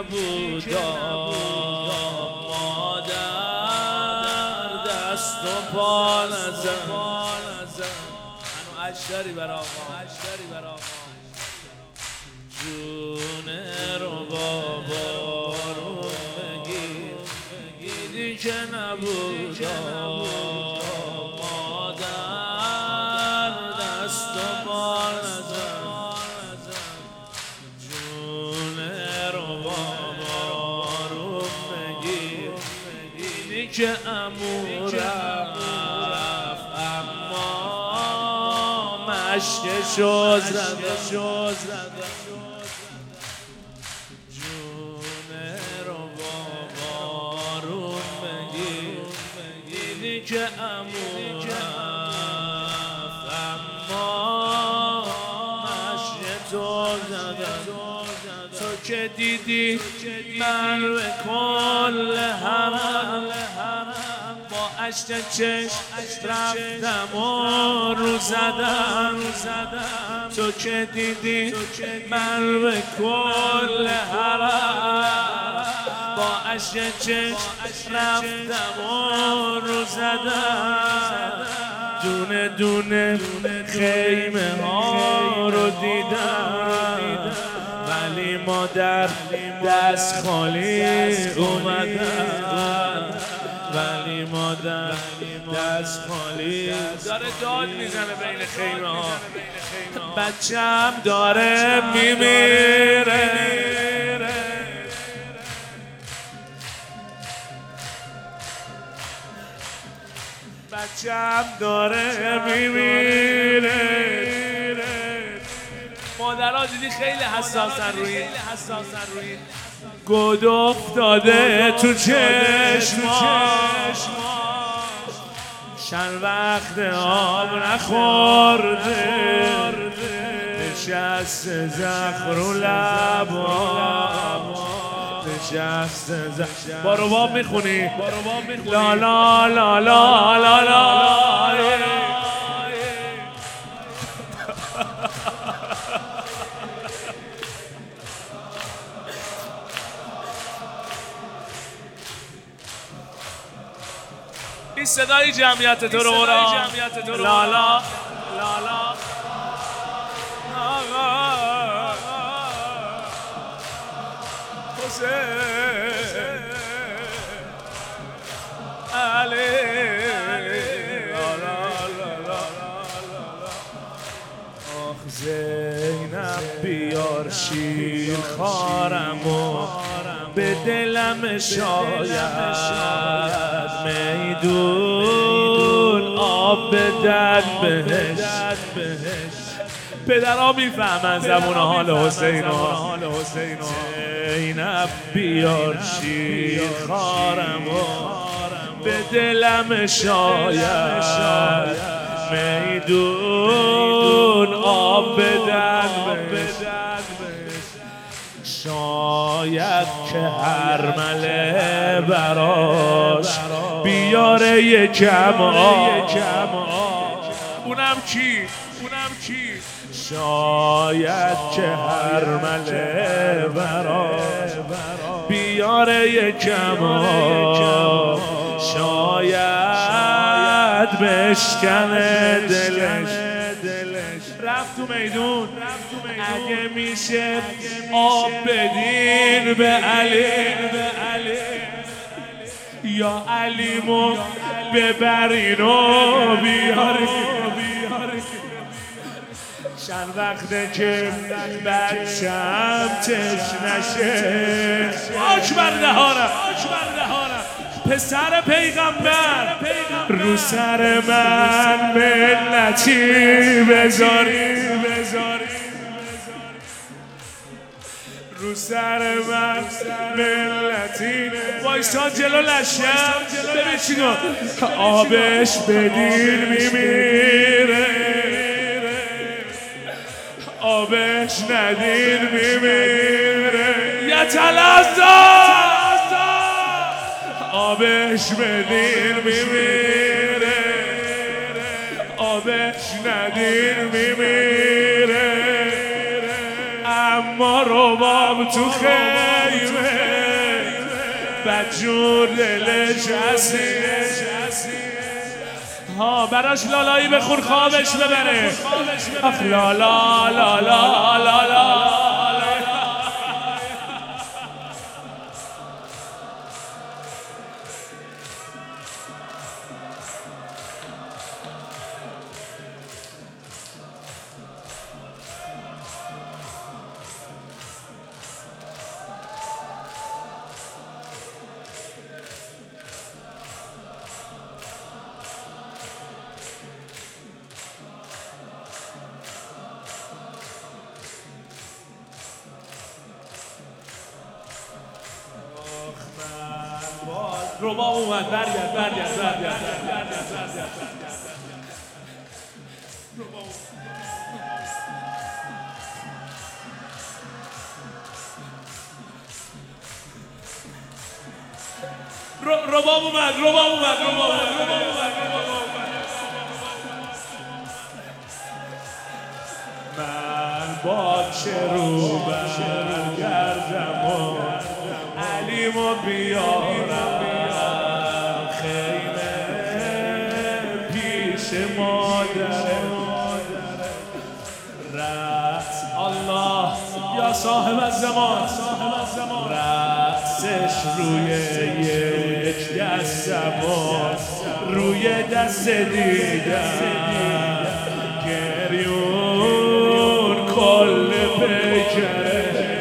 نبودا مادر دست و پا نزن هنو اشتری بر آقا جونه رو بابا رو بگیری که نبودا مادر دست و پا نزن جونه رو بابا رو بگیری که عمو رفت اما مشکشو زدن که عمو رفت اما مشی تو زدن تو که دیدی من به کل حرم با عشق چشم رفتم و رو زدم تو که دیدی من به کل حرم با عشق چشم رفتم و رو زدم دونه دونه خیمه ها رو دیدم ولی مادر دست خالی اومدم ولی مادر دست خالی داره داد میزنه بین خیمه ها بچم داره میمیره بچم داره میمیره مادرها دیدی خیلی حساسن روی گود افتاده تو چشماش چند وقت آب نخورده نشست زخم رو لبام با رباب میخونی لا لا لا لا لا لا این صدای جمعیت تو رو لا لا لا لا آخ زینب بیار شیر خارم و به دلم شاید میدون آب بدن بهش پدرها میفهمن زبون حال حسین زینب بیار شیر خارم و به دلم شاید میدون آب بدن شاید که هر مله براش بیاره یکم اونم کی شاید که هر مله براش بیاره یکم شاید بشکنه دلش رفت تو میدون اگه میشه آب بدین به علی یا علیمو ببرین و بیارین چند وقته که بچم تشنشه آکبر دهانم پسر پیغمبر رو سر من منتی بذاری رو سر من ملتی وایسا جلو لشم ببین چیگو آبش بدیر میمیره آبش ندیر میمیره یتلظا آبش بدیر میمیره آبش ندیر میمیره اما رباب تو خیمه بدجور دلش ها براش لالایی بخور خوابش ببره آخ لالا لالا لالا رباب اومد برگرد رباب اومد من با چه رو برگردم و علیمو بیارم خیمه پیش مادرم رأس الله یا صاحب الزمان رأسش روی یک دستم روی دست دیدم گریون کل پیکره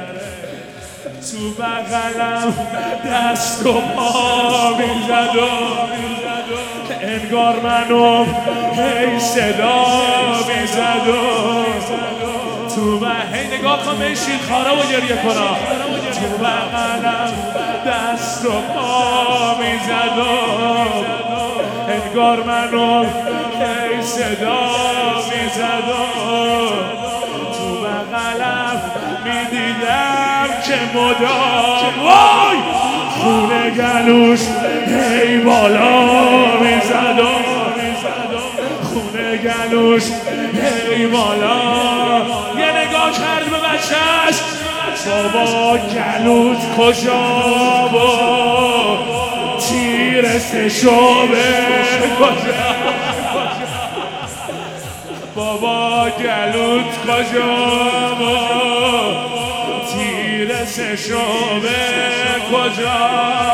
تو بغلم دست و پا میزد و انگار منو هی صدا میزد و تو هی نگاه کن به این شیرخواره و گریه کنم تو بغلم دست و پا میزد و انگار منو هی صدا میزد و تو بغلم میدیدم که مدام وای خونه گلوش هی بالا میزد و خونه گلوش هی بالا یه نگاه کرد به بچهش بابا گلوت کجا بود تیر سشابه کجا بابا گلوت کجا بود تیر سشابه کجا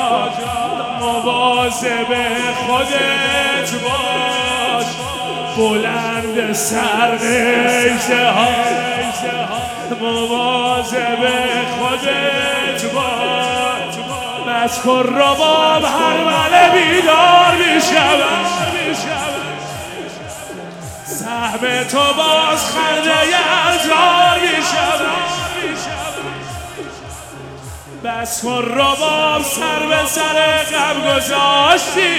مواظب خودت باش بلند سر نیزه ها مواظب خودت باش بس کن رباب هر مله بیدار میشود سهم تو باز خنده ازار میشود بس کن رباب سر به سر غم گذاشتی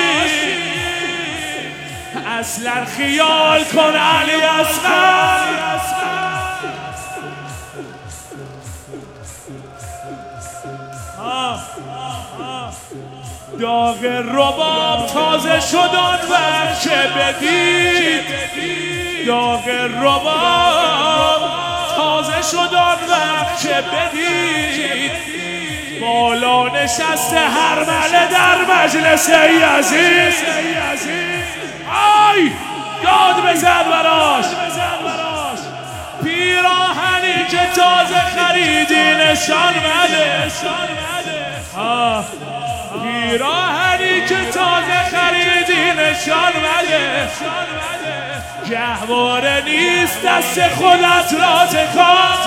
اصلا خیال کن علی اصغر داغ رباب تازه شد آن وقت که بدید داغ رباب تازه شد آن وقت که بدید بالا نشسته هر مله در مجلس یزید آی داد بزن براش پیراهنی که تازه خریدی نشان بده پیراهنی که تازه خریدی نشان بده گهواره نیست دست خودت را تکان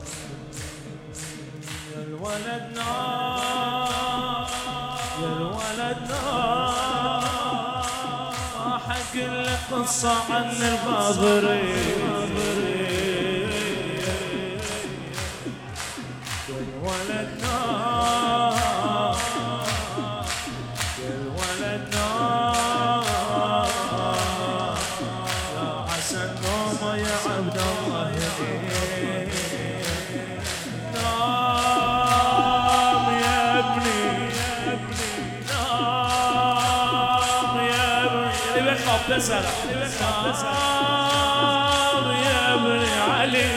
الولد نار يا الولد ولدنا حق القصة عن الغاضري ولدنا ولدنا يا حسن نومه يا عبد الله نام يا ابني نام يا ابني اللي بخاف بسرع نام يا ابني علي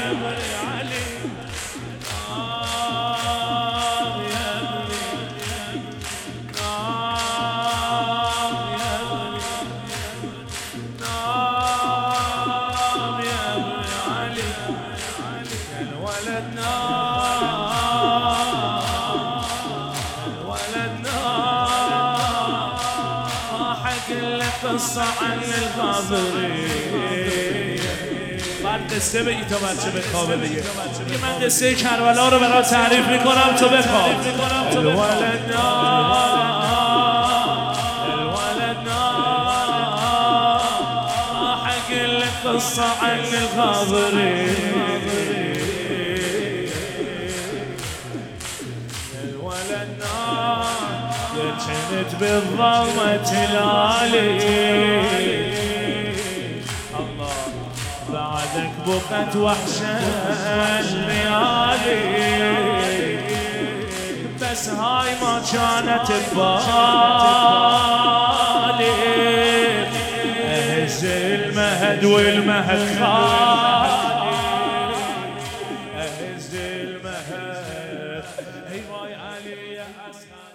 قصة عن الغاضري بعد دسته بگی تا بچه بخوابه دیگه من دسته کربلا رو برای تعریف میکنم تو بخواب الولدنا حق القصة عن الغاضري كنت بالظلمة العالي الله بعدك بقت وحشة الليالي بس هاي ما كانت ببالي اهز المهد والمهد خالي اهز المهد ايوه يا علي يا اسعد